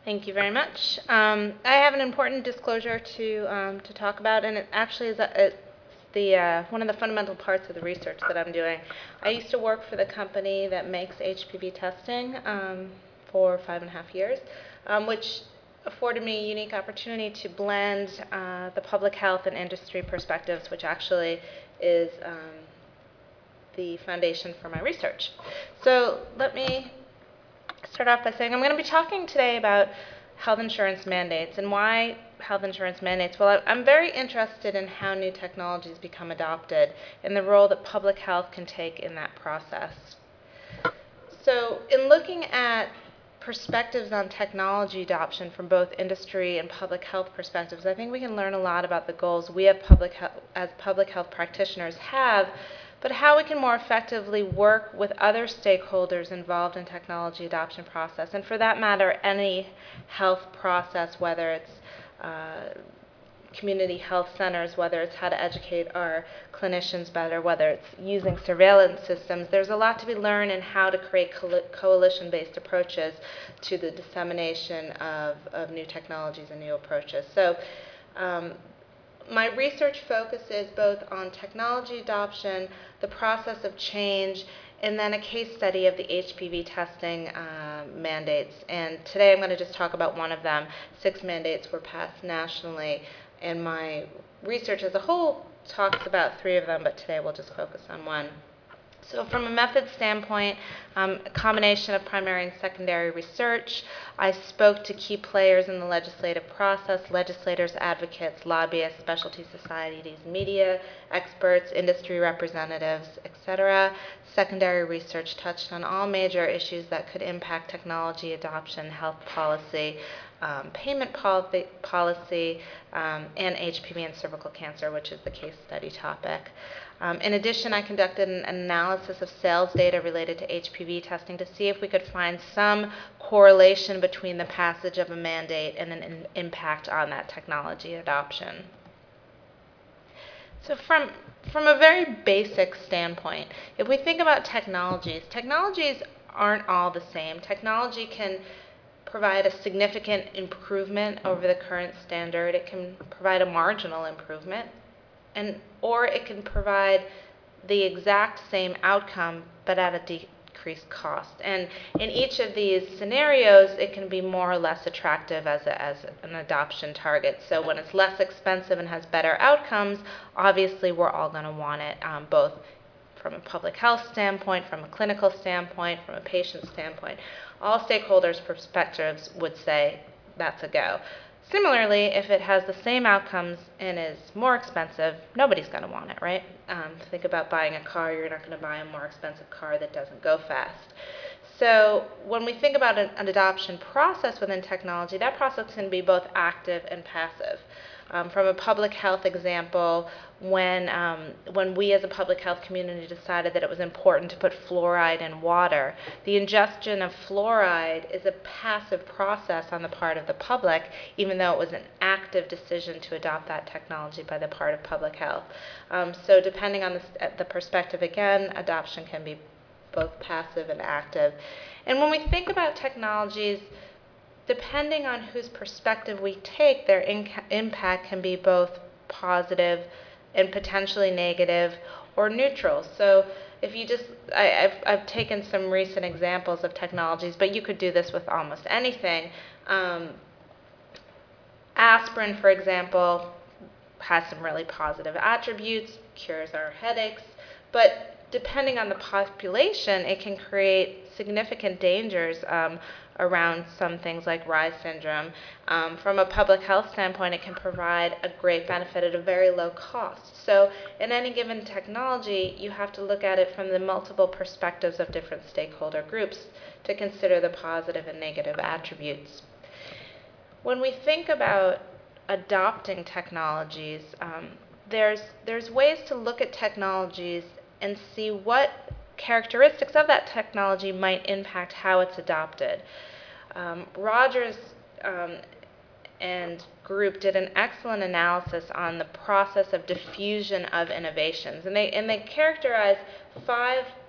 Thank you very much. I have an important disclosure to talk about, and it actually is it's the one of the fundamental parts of the research that I'm doing. I used to work for the company that makes HPV testing for 5.5 years, which afforded me a unique opportunity to blend the public health and industry perspectives, which actually is the foundation for my research. So let me start off by saying I'm going to be talking today about health insurance mandates and why health insurance mandates. Well, I'm very interested in how new technologies become adopted and the role that public health can take in that process. So in looking at perspectives on technology adoption from both industry and public health perspectives, I think we can learn a lot about the goals we have as public health practitioners have, but how we can more effectively work with other stakeholders involved in technology adoption process, and for that matter, any health process, whether it's community health centers, whether it's how to educate our clinicians better, whether it's using surveillance systems. There's a lot to be learned in how to create coalition-based approaches to the dissemination of new technologies and new approaches. So my research focuses both on technology adoption, the process of change, and then a case study of the HPV testing mandates. And today I'm going to just talk about one of them. 6 mandates were passed nationally, and my research as a whole talks about 3 of them, but today we'll just focus on one. So from a method standpoint, a combination of primary and secondary research. I spoke to key players in the legislative process, legislators, advocates, lobbyists, specialty societies, media, experts, industry representatives, etc. Secondary research touched on all major issues that could impact technology adoption, health policy, payment policy, and HPV and cervical cancer, which is the case study topic. In addition, I conducted an analysis of sales data related to HPV testing to see if we could find some correlation between the passage of a mandate and an impact on that technology adoption. So from a very basic standpoint, if we think about technologies aren't all the same. Technology can provide a significant improvement over the current standard. It can provide a marginal improvement, or it can provide the exact same outcome but at a decreased cost. And in each of these scenarios, it can be more or less attractive as an adoption target. So when it's less expensive and has better outcomes, obviously we're all going to want it, both from a public health standpoint, from a clinical standpoint, from a patient standpoint. All stakeholders' perspectives would say that's a go. Similarly, if it has the same outcomes and is more expensive, nobody's going to want it, right? Think about buying a car. You're not going to buy a more expensive car that doesn't go fast. So when we think about an adoption process within technology, that process can be both active and passive. From a public health example, when we as a public health community decided that it was important to put fluoride in water, the ingestion of fluoride is a passive process on the part of the public, even though it was an active decision to adopt that technology by the part of public health. So depending on the perspective, again, adoption can be both passive and active. And when we think about technologies, depending on whose perspective we take, their impact can be both positive and potentially negative or neutral. So if you just, I've taken some recent examples of technologies, but you could do this with almost anything. Aspirin, for example, has some really positive attributes, cures our headaches, but depending on the population, it can create significant dangers around some things like Reye syndrome. From a public health standpoint, it can provide a great benefit at a very low cost. So in any given technology, you have to look at it from the multiple perspectives of different stakeholder groups to consider the positive and negative attributes. When we think about adopting technologies, there's ways to look at technologies and see what characteristics of that technology might impact how it's adopted. Rogers and group did an excellent analysis on the process of diffusion of innovations, and they characterize 5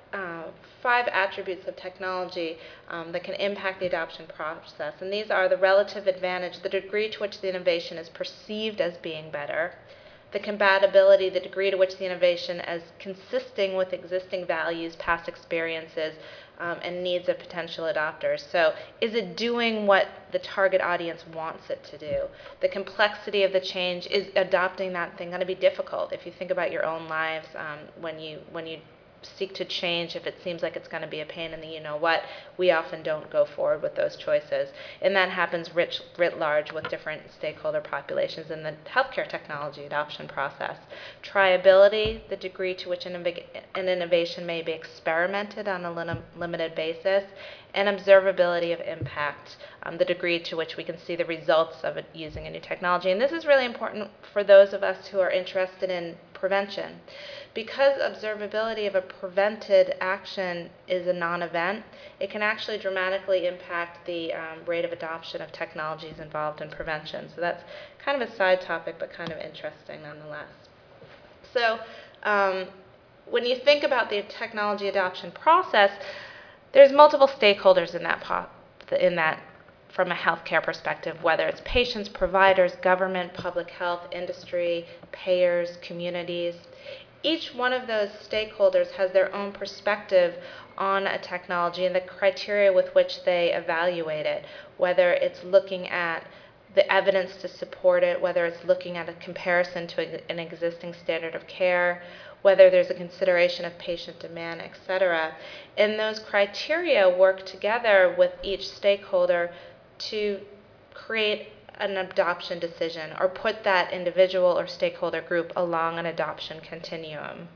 5 attributes of technology that can impact the adoption process. And these are the relative advantage, the degree to which the innovation is perceived as being better, the compatibility, the degree to which the innovation is consisting with existing values, past experiences, and needs of potential adopters. So is it doing what the target audience wants it to do? The complexity of the change, is adopting that thing going to be difficult? If you think about your own lives, when you seek to change, if it seems like it's going to be a pain in the you-know-what, we often don't go forward with those choices. And that happens writ large with different stakeholder populations in the healthcare technology adoption process. Triability, the degree to which an innovation may be experimented on a limited basis, and observability of impact, the degree to which we can see the results of it using a new technology. And this is really important for those of us who are interested in prevention. Because observability of a prevented action is a non-event, it can actually dramatically impact the rate of adoption of technologies involved in prevention. So that's kind of a side topic, but kind of interesting nonetheless. So when you think about the technology adoption process, there's multiple stakeholders in that from a healthcare perspective, whether it's patients, providers, government, public health, industry, payers, communities. Each one of those stakeholders has their own perspective on a technology and the criteria with which they evaluate it, whether it's looking at the evidence to support it, whether it's looking at a comparison to an existing standard of care, whether there's a consideration of patient demand, etc. And those criteria work together with each stakeholder to create an adoption decision or put that individual or stakeholder group along an adoption continuum.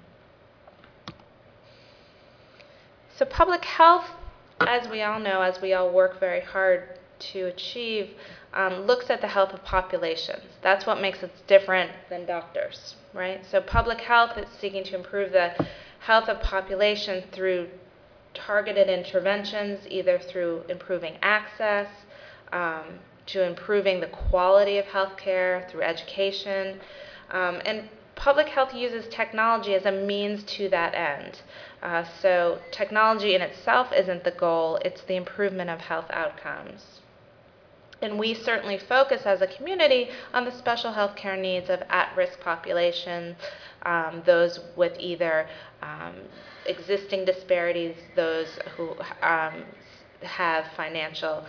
So public health, as we all know, as we all work very hard to achieve, looks at the health of populations. That's what makes us different than doctors, right? So public health is seeking to improve the health of population through targeted interventions, either through improving access, to improving the quality of healthcare, through education. And public health uses technology as a means to that end. So technology in itself isn't the goal, it's the improvement of health outcomes. And we certainly focus as a community on the special health care needs of at-risk population, those with either existing disparities, those who have financial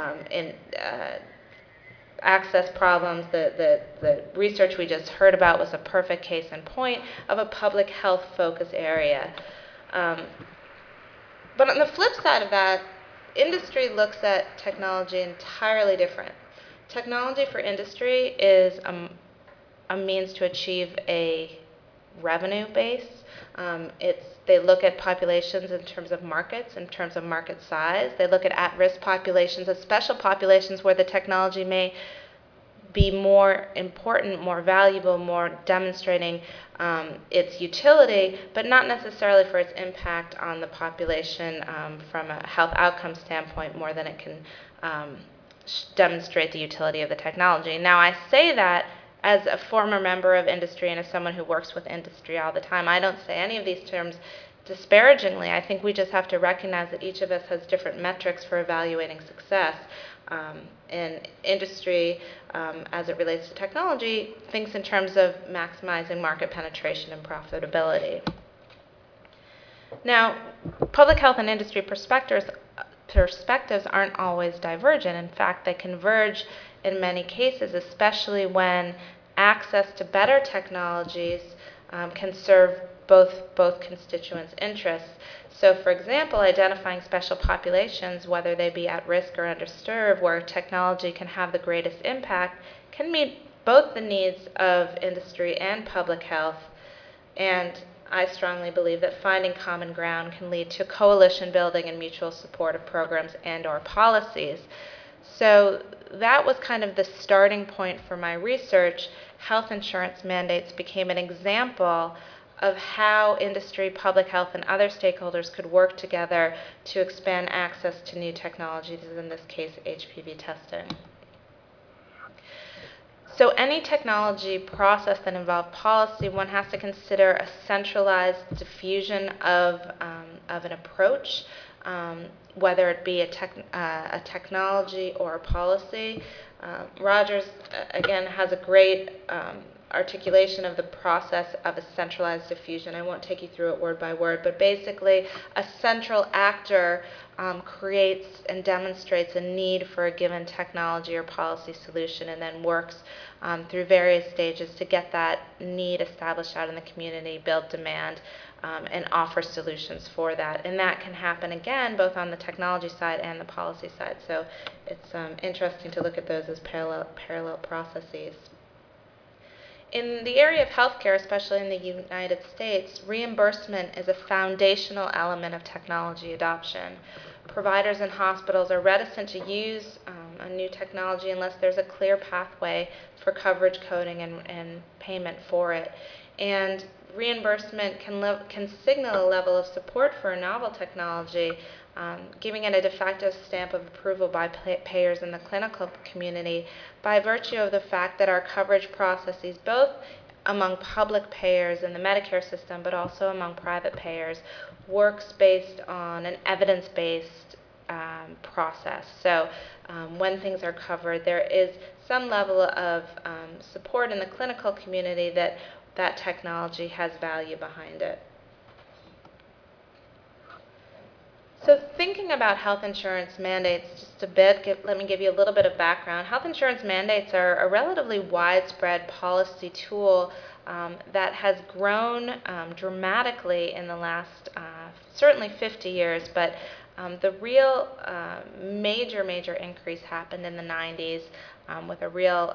access problems. The research we just heard about was a perfect case in point of a public health focus area. But on the flip side of that, industry looks at technology entirely different. Technology for industry is a means to achieve a revenue base. They look at populations in terms of markets, in terms of market size. They look at at-risk populations as special populations where the technology may be more important, more valuable, more demonstrating its utility, but not necessarily for its impact on the population from a health outcome standpoint more than it can demonstrate the utility of the technology. Now, I say that as a former member of industry and as someone who works with industry all the time. I don't say any of these terms disparagingly. I think we just have to recognize that each of us has different metrics for evaluating success. And industry, as it relates to technology, thinks in terms of maximizing market penetration and profitability. Now, public health and industry perspectives aren't always divergent. In fact, they converge in many cases, especially when access to better technologies can serve both constituents' interests. So, for example, identifying special populations, whether they be at risk or underserved, where technology can have the greatest impact, can meet both the needs of industry and public health. And I strongly believe that finding common ground can lead to coalition building and mutual support of programs and/or policies. So that was kind of the starting point for my research. Health insurance mandates became an example of how industry, public health, and other stakeholders could work together to expand access to new technologies, in this case HPV testing. So any technology process that involves policy, one has to consider a centralized diffusion of an approach, whether it be a technology or a policy. Rogers, again, has a great articulation of the process of a centralized diffusion. I won't take you through it word by word, but basically a central actor creates and demonstrates a need for a given technology or policy solution, and then works through various stages to get that need established out in the community, build demand, and offer solutions for that. And that can happen, again, both on the technology side and the policy side. So it's interesting to look at those as parallel processes. In the area of healthcare, especially in the United States, reimbursement is a foundational element of technology adoption. Providers and hospitals are reticent to use a new technology unless there's a clear pathway for coverage coding and payment for it. And reimbursement can signal a level of support for a novel technology, giving it a de facto stamp of approval by payers in the clinical community by virtue of the fact that our coverage processes, both among public payers in the Medicare system, but also among private payers, works based on an evidence-based process. So when things are covered, there is some level of support in the clinical community that that technology has value behind it. So thinking about health insurance mandates just a bit, let me give you a little bit of background. Health insurance mandates are a relatively widespread policy tool that has grown dramatically in the last certainly 50 years, but the real major increase happened in the 90s with a real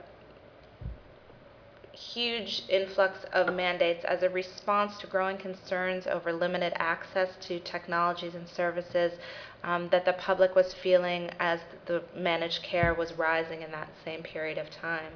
huge influx of mandates as a response to growing concerns over limited access to technologies and services that the public was feeling as the managed care was rising in that same period of time.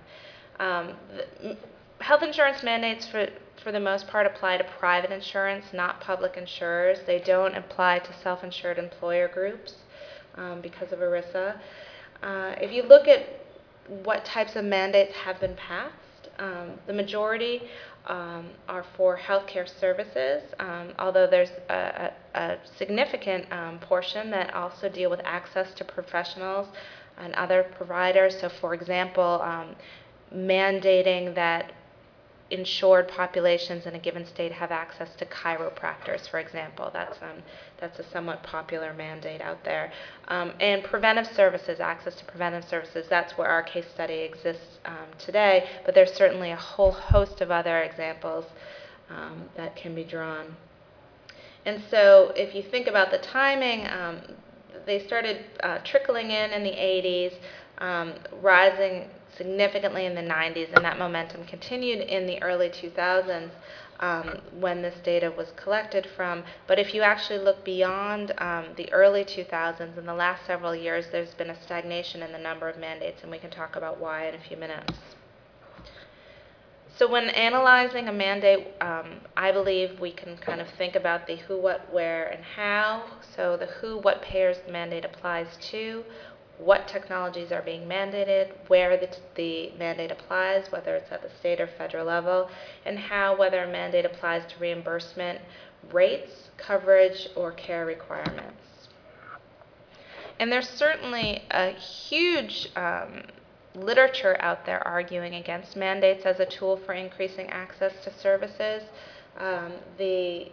Health insurance mandates, for the most part, apply to private insurance, not public insurers. They don't apply to self-insured employer groups because of ERISA. If you look at what types of mandates have been passed, the majority are for healthcare services, although there's a significant portion that also deal with access to professionals and other providers. So, for example, mandating that insured populations in a given state have access to chiropractors, for example. That's a somewhat popular mandate out there. And preventive services, access to preventive services, that's where our case study exists today, but there's certainly a whole host of other examples that can be drawn. And so if you think about the timing, they started trickling in the 80s, rising significantly in the 90s, and that momentum continued in the early 2000s when this data was collected from. But if you actually look beyond the early 2000s, in the last several years, there's been a stagnation in the number of mandates, and we can talk about why in a few minutes. So when analyzing a mandate, I believe we can kind of think about the who, what, where, and how. So the who, what payers the mandate applies to, what technologies are being mandated, where the mandate applies, whether it's at the state or federal level, and how, whether a mandate applies to reimbursement rates, coverage, or care requirements. And there's certainly a huge literature out there arguing against mandates as a tool for increasing access to services. The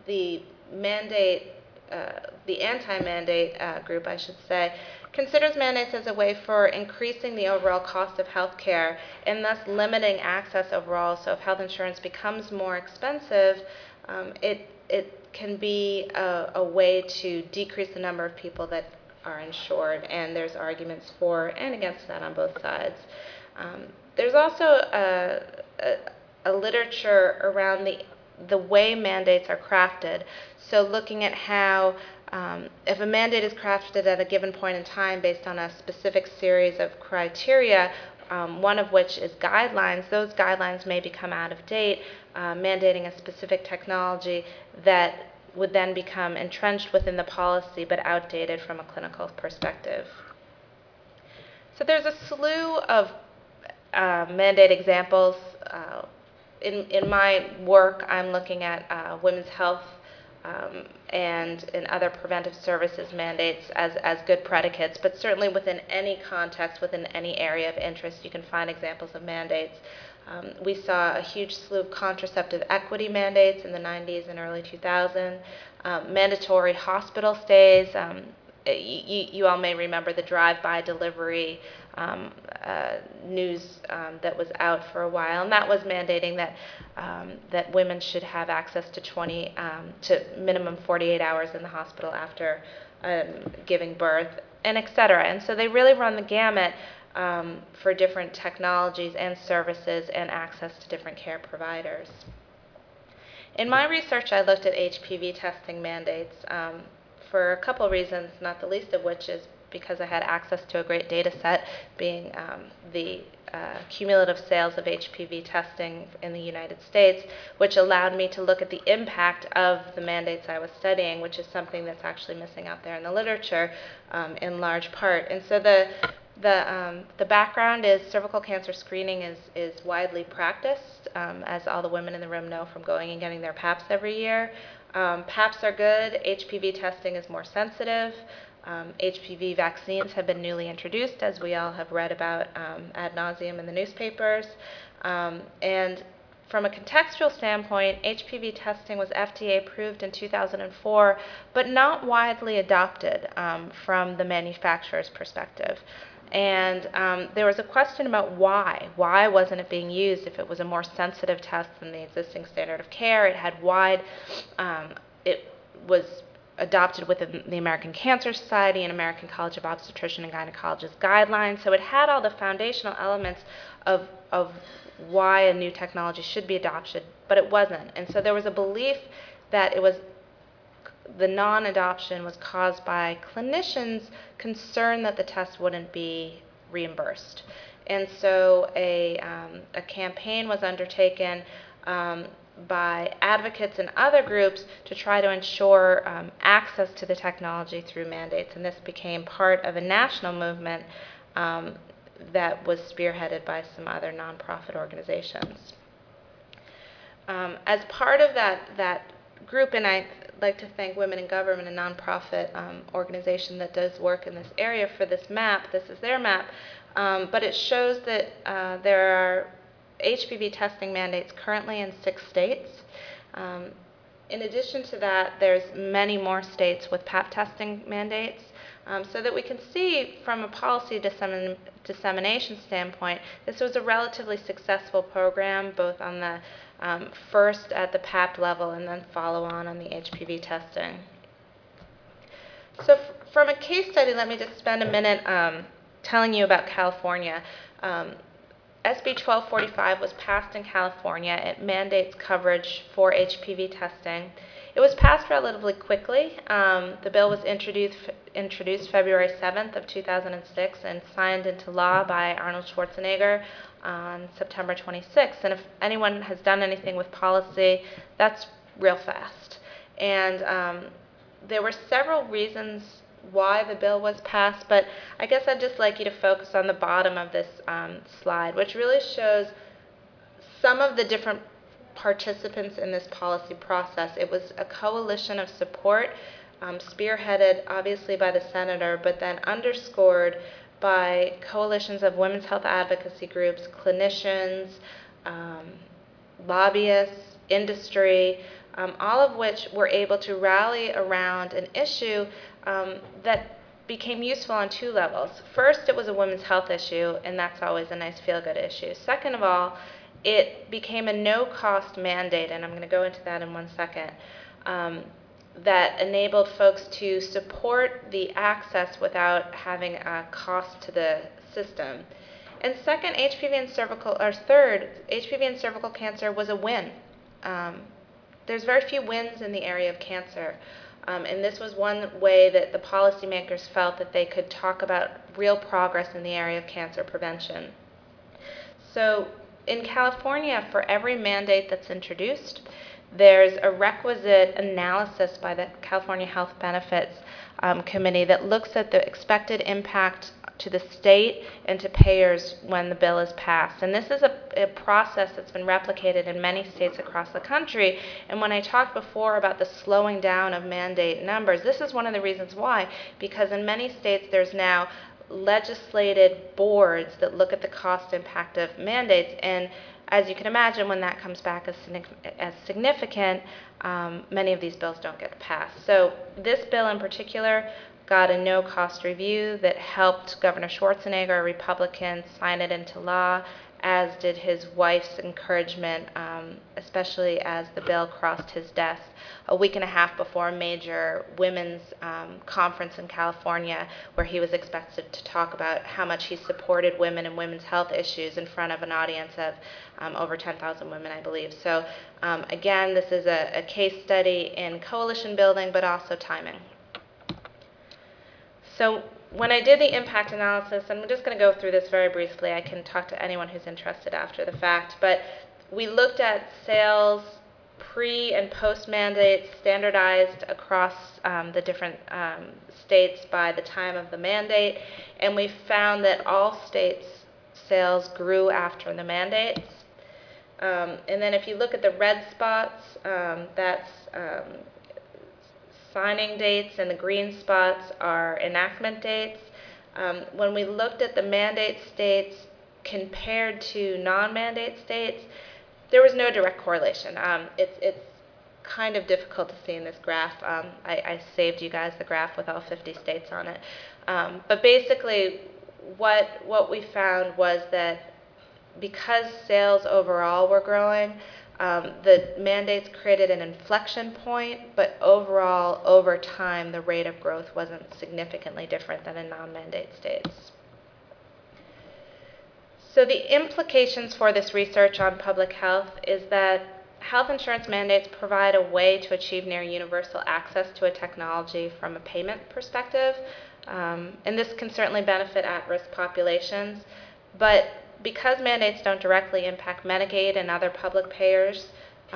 anti-mandate group, I should say, considers mandates as a way for increasing the overall cost of health care and thus limiting access overall. So if health insurance becomes more expensive, it can be a way to decrease the number of people that are insured, and there's arguments for and against that on both sides. There's also a literature around the way mandates are crafted. So looking at how if a mandate is crafted at a given point in time based on a specific series of criteria, one of which is guidelines, those guidelines may become out of date, mandating a specific technology that would then become entrenched within the policy but outdated from a clinical perspective. So there's a slew of mandate examples. In my work, I'm looking at women's health and other preventive services mandates as good predicates, but certainly within any context, within any area of interest, you can find examples of mandates. We saw a huge slew of contraceptive equity mandates in the 90s and early 2000s, mandatory hospital stays. You all may remember the drive-by delivery news that was out for a while, and that was mandating that women should have access to to minimum 48 hours in the hospital after giving birth, and et cetera. And so they really run the gamut for different technologies and services and access to different care providers. In my research, I looked at HPV testing mandates for a couple of reasons, not the least of which is because I had access to a great data set, being the cumulative sales of HPV testing in the United States, which allowed me to look at the impact of the mandates I was studying, which is something that's actually missing out there in the literature in large part. And so the background is cervical cancer screening is widely practiced, as all the women in the room know from going and getting their PAPs every year. PAPs are good. HPV testing is more sensitive. HPV vaccines have been newly introduced, as we all have read about ad nauseum in the newspapers. And from a contextual standpoint, HPV testing was FDA approved in 2004, but not widely adopted from the manufacturer's perspective. And there was a question about why. Why wasn't it being used if it was a more sensitive test than the existing standard of care? It had it was adopted within the American Cancer Society and American College of Obstetrician and Gynecologists guidelines. So it had all the foundational elements of why a new technology should be adopted, but it wasn't. And so there was a belief that the non-adoption was caused by clinicians' concern that the test wouldn't be reimbursed. And so a campaign was undertaken by advocates and other groups to try to ensure access to the technology through mandates. And this became part of a national movement that was spearheaded by some other nonprofit organizations. As part of that group, and I'd like to thank Women in Government, a nonprofit organization that does work in this area, for this map. This is their map, but it shows that there are HPV testing mandates currently in 6 states. In addition to that, there's many more states with PAP testing mandates, so that we can see from a policy dissemination standpoint, this was a relatively successful program, both on the first at the PAP level and then follow on the HPV testing. So from a case study, let me just spend a minute telling you about California. SB 1245 was passed in California. It mandates coverage for HPV testing. It was passed relatively quickly. The bill was introduced February 7th of 2006 and signed into law by Arnold Schwarzenegger on September 26th. And if anyone has done anything with policy, that's real fast. And there were several reasons why the bill was passed, but I guess I'd just like you to focus on the bottom of this slide, which really shows some of the different participants in this policy process. It was a coalition of support, spearheaded obviously by the senator, but then underscored by coalitions of women's health advocacy groups, clinicians, lobbyists, industry, all of which were able to rally around an issue that became useful on 2 levels. First, it was a women's health issue, and that's always a nice feel-good issue. Second of all, it became a no-cost mandate, and I'm going to go into that in 1 second, that enabled folks to support the access without having a cost to the system. And second, third, HPV and cervical cancer was a win. There's very few wins in the area of cancer. And this was one way that the policymakers felt that they could talk about real progress in the area of cancer prevention. So in California, for every mandate that's introduced, there's a requisite analysis by the California Health Benefits Committee that looks at the expected impact to the state and to payers when the bill is passed. And this is a process that's been replicated in many states across the country. And when I talked before about the slowing down of mandate numbers, this is one of the reasons why, because in many states there's now legislated boards that look at the cost impact of mandates, and as you can imagine, when that comes back as significant, many of these bills don't get passed. So this bill in particular got a no-cost review that helped Governor Schwarzenegger, a Republican, sign it into law, as did his wife's encouragement, especially as the bill crossed his desk a week and a half before a major women's conference in California, where he was expected to talk about how much he supported women and women's health issues in front of an audience of over 10,000 women, I believe. So again, this is a case study in coalition building, but also timing. So when I did the impact analysis, and I'm just going to go through this very briefly, I can talk to anyone who's interested after the fact, but we looked at sales pre and post mandates standardized across the different states by the time of the mandate, and we found that all states' sales grew after the mandates. And then if you look at the red spots, that's signing dates, and the green spots are enactment dates. When we looked at the mandate states compared to non-mandate states, there was no direct correlation. It's kind of difficult to see in this graph. I saved you guys the graph with all 50 states on it. But basically, what we found was that because sales overall were growing, the mandates created an inflection point, but overall, over time, the rate of growth wasn't significantly different than in non-mandate states. So the implications for this research on public health is that health insurance mandates provide a way to achieve near universal access to a technology from a payment perspective, and this can certainly benefit at-risk populations, but because mandates don't directly impact Medicaid and other public payers,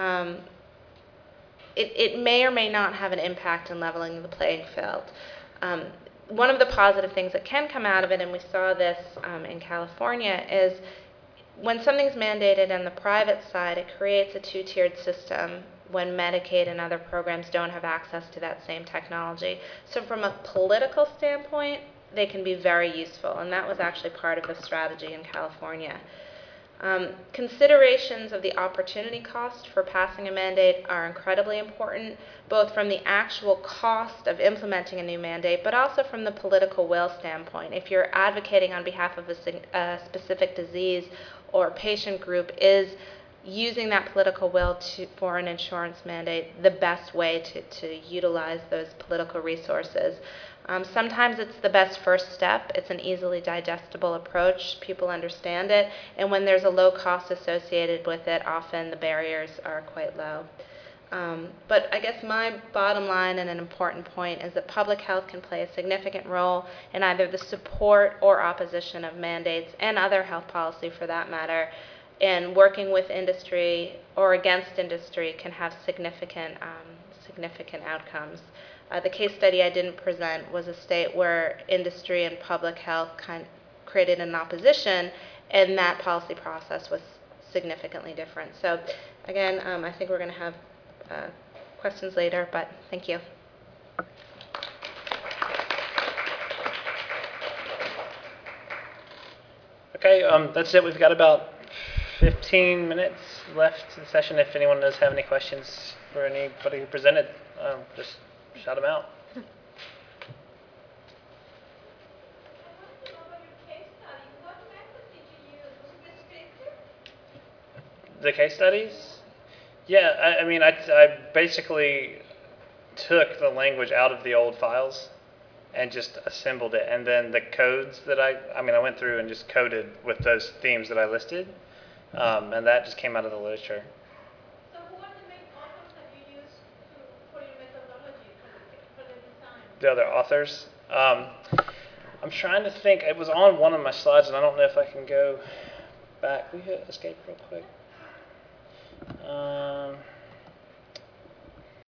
it may or may not have an impact in leveling the playing field. One of the positive things that can come out of it, and we saw this in California, is when something's mandated on the private side, it creates a two-tiered system when Medicaid and other programs don't have access to that same technology. So from a political standpoint, they can be very useful, and that was actually part of the strategy in California. Considerations of the opportunity cost for passing a mandate are incredibly important, both from the actual cost of implementing a new mandate, but also from the political will standpoint. If you're advocating on behalf of a specific disease or patient group, is using that political will for an insurance mandate the best way to utilize those political resources? Sometimes it's the best first step. It's an easily digestible approach. People understand it. And when there's a low cost associated with it, often the barriers are quite low. But I guess my bottom line and an important point is that public health can play a significant role in either the support or opposition of mandates and other health policy for that matter. And working with industry or against industry can have significant outcomes. The case study I didn't present was a state where industry and public health created an opposition, and that policy process was significantly different. So again, I think we're going to have questions later, but thank you. Okay, that's it. We've got about 15 minutes left in the session. If anyone does have any questions for anybody who presented, just shout them out. The case studies? Yeah, I mean, I basically took the language out of the old files and just assembled it. And then the codes that I went through and just coded with those themes that I listed. And that just came out of the literature. So who are the main authors that you used for your methodology for the design? The other authors? I'm trying to think. It was on one of my slides, and I don't know if I can go back. Will you hit escape real quick?